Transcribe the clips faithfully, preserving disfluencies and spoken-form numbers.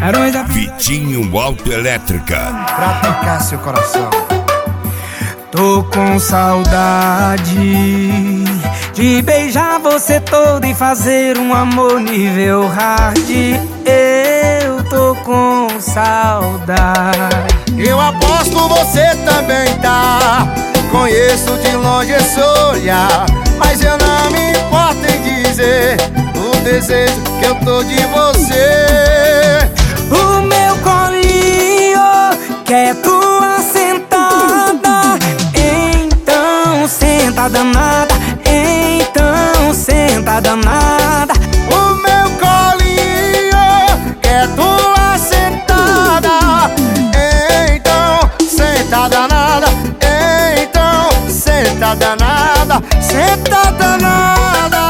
Vitinho Autoelétrica. Pra tocar seu coração. Tô com saudade de beijar você todo e fazer um amor nível hard. Eu tô com saudade. Eu aposto você também tá. Conheço de longe esse olhar, mas eu não me importo em dizer o desejo que eu tô de você. O meu colinho quer tua sentada. Então senta danada, então senta danada. O meu colinho quer tua sentada. Então senta danada, então senta danada, senta danada.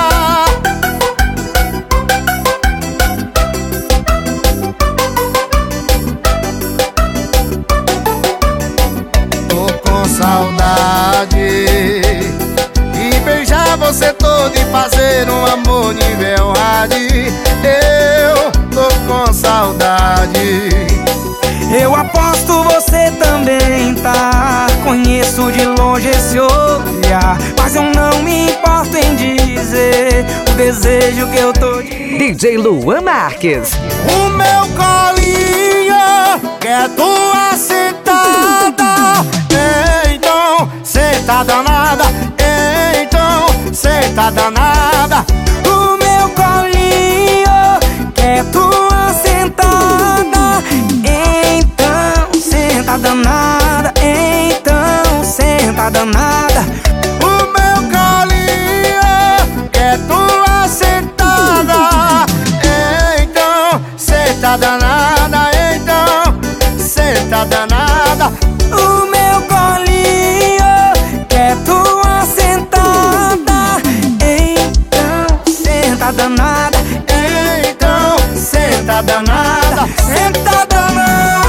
Saudade de beijar você todo e fazer um amor nível hard. Eu tô com saudade. Eu aposto você também tá. Conheço de longe esse olhar, mas eu não me importo em dizer o desejo que eu tô de... D J Luan Marques. O meu colinho quer tua sentada. Então senta danada, então senta danada. O meu colinho quer tua sentada. Então senta danada, então senta danada. O meu colinho quer tua sentada. Então senta danada, então senta danada. O meu colinho quer tua sentada. Então senta danada, então senta danada, senta danada.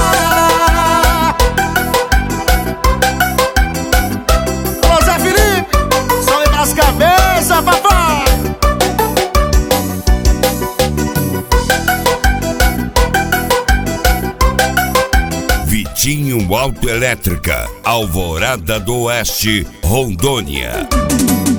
Ô Zé Felipe, som nas cabeças, papai. Vitinho Autoelétrica, Alvorada do Oeste, Rondônia.